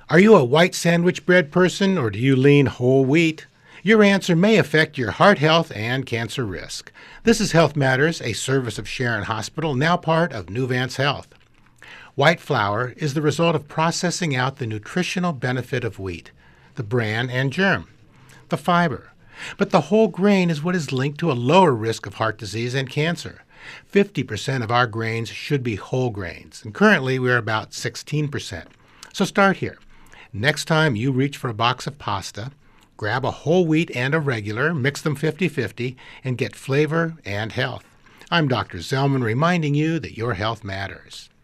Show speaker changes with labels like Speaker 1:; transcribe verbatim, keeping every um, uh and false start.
Speaker 1: Are you a white sandwich bread person or do you lean whole wheat? Your answer may affect your heart health and cancer risk. This is Health Matters, a service of Sharon Hospital, now part of Nuvance Health. White flour is the result of processing out the nutritional benefit of wheat, the bran and germ, the fiber. But the whole grain is what is linked to a lower risk of heart disease and cancer. fifty percent of our grains should be whole grains, and currently we're about sixteen percent. So start here. Next time you reach for a box of pasta, grab a whole wheat and a regular, mix them fifty-fifty, and get flavor and health. I'm Doctor Zellman reminding you that your health matters.